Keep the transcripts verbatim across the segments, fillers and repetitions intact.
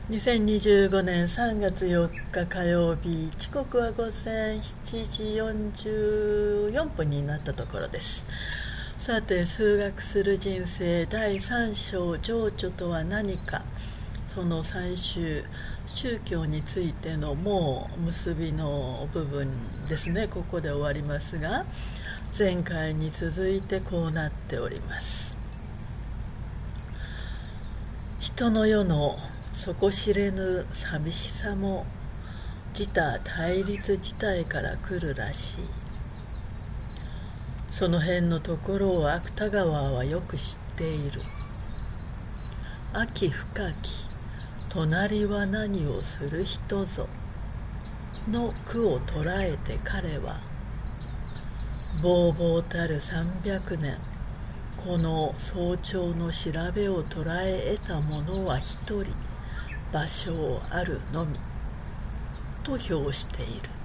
にせんにじゅうごねんさんがつよっか火曜日、時刻は午前しちじよんじゅうよんぷんになったところです。さて、数学する人生だいさん章、情緒とは何か、その最終、宗教についてのもう結びの部分ですね。ここで終わりますが、前回に続いてこうなっております。人の世の底知れぬ寂しさも自他対立自体から来るらしい。その辺のところを芥川はよく知っている。秋深き隣は何をする人ぞの句を捉えて彼は、ぼうぼうたるさんびゃくねん、この早朝の調べを捉え得た者は一人、場所あるのみと評している。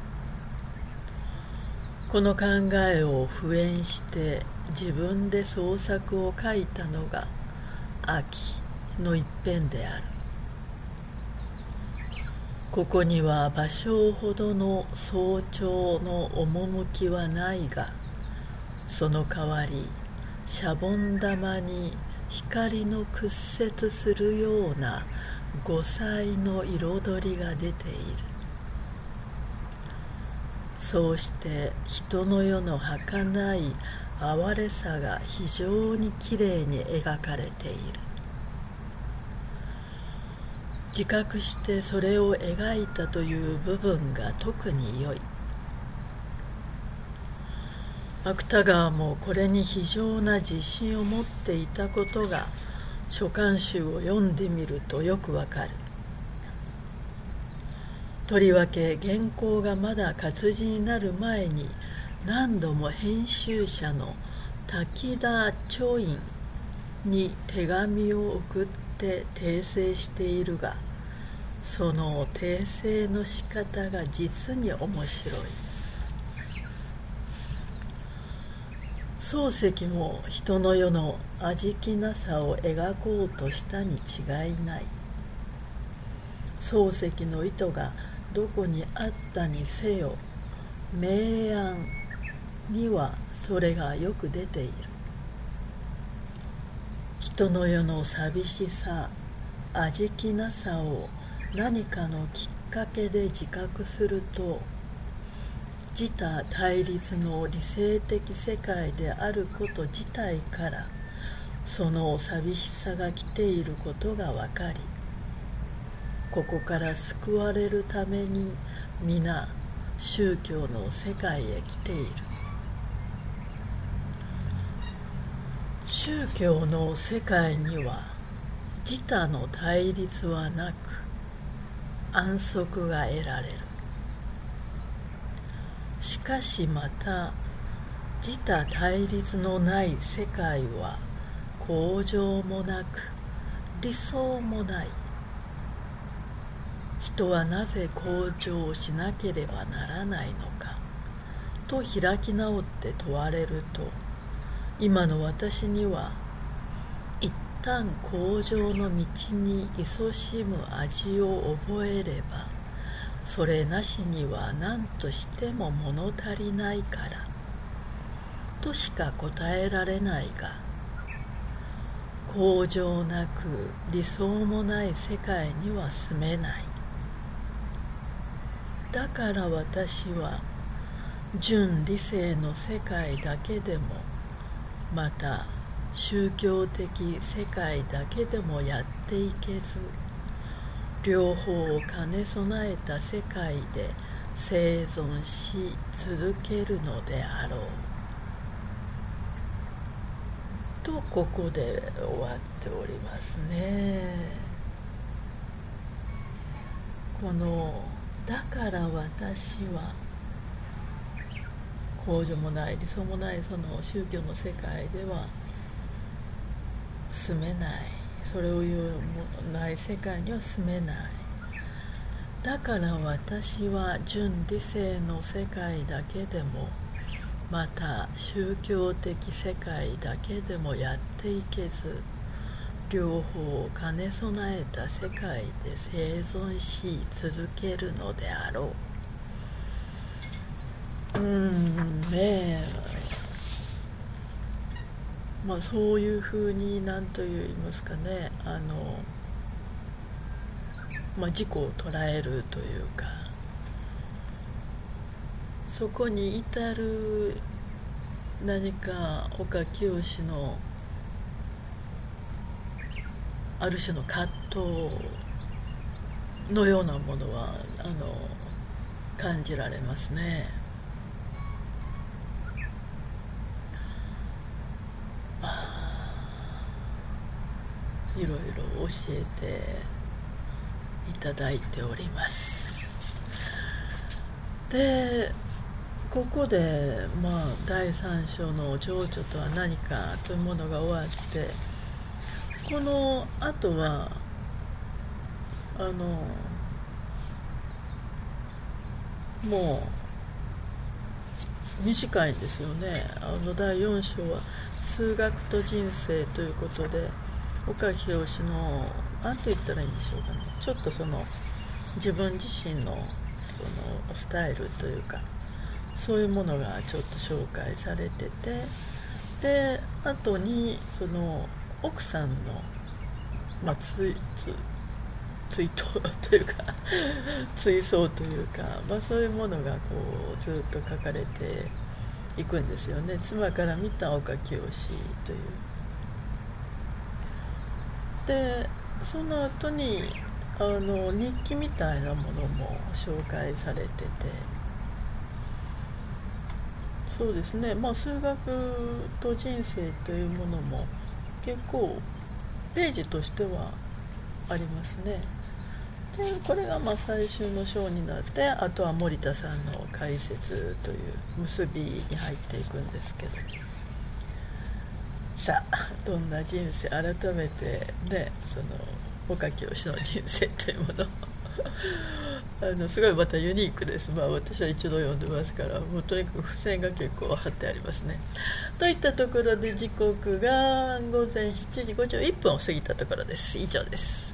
この考えを敷衍して自分で創作を書いたのが秋の一編である。ここには芭蕉ほどの早朝の趣はないが、その代わりシャボン玉に光の屈折するような五彩の彩りが出ている。そうして人の世の儚い哀れさが非常にきれいに描かれている。自覚してそれを描いたという部分が特に良い。芥川もこれに非常な自信を持っていたことが書簡集を読んでみるとよくわかる。とりわけ原稿がまだ活字になる前に何度も編集者の滝田長院に手紙を送って訂正しているが、その訂正の仕方が実に面白い。漱石も人の世の味気なさを描こうとしたに違いない。漱石の意図がどこにあったにせよ、明暗にはそれがよく出ている。人の世の寂しさ、味気なさを何かのきっかけで自覚すると、自他対立の理性的世界であること自体からその寂しさが来ていることがわかり、ここから救われるために皆宗教の世界へ来ている。宗教の世界には自他の対立はなく安息が得られる。しかしまた自他対立のない世界は向上もなく理想もない。人はなぜ向上しなければならないのかと開き直って問われると、今の私には一旦向上の道に勤しむ味を覚えれば、それなしには何としても物足りないからとしか答えられないが、向上なく理想もない世界には住めない。だから私は純理性の世界だけでも、また宗教的世界だけでもやっていけず、両方を兼ね備えた世界で生存し続けるのであろうと、ここで終わっておりますね。このだから私は向上もない理想もないその宗教の世界では住めない。それを言うもない世界には住めない。だから私は純理性の世界だけでも、また宗教的世界だけでもやっていけず、 両方を兼ね備えた世界で生存し続けるのであろう。うーんねえ、まあそういうふうに何と言いますかね、あの、まあ、自己を捉えるというか、そこに至る何か岡清のある種の葛藤のようなものはあの感じられますね。いろいろ教えていただいております。でここで、まあ、だいさん章の情緒とは何かというものが終わって、このあとはあのもう短いんですよね。あのだいよん章は数学と人生ということで、岡清の何と言ったらいいんでしょうかね、ちょっとその自分自身のそのスタイルというか、そういうものがちょっと紹介されてて、で後にその奥さんの、まあ、つつ追悼というか追悼というか、まあ、そういうものがこうずっと書かれていくんですよね。妻から見た岡清という。でその後にあの日記みたいなものも紹介されてて、そうですね、まあ数学と人生というものも結構ページとしてはありますね。でこれがまあ最終の章になって、あとは森田さんの解説という結びに入っていくんですけど、さあどんな人生、改めてね、その岡清の人生というものあのすごいまたユニークです。まあ私は一度読んでますから、もうとにかく付箋が結構貼ってありますね。といったところで時刻がごぜんしちじごじゅういっぷんを過ぎたところです。以上です。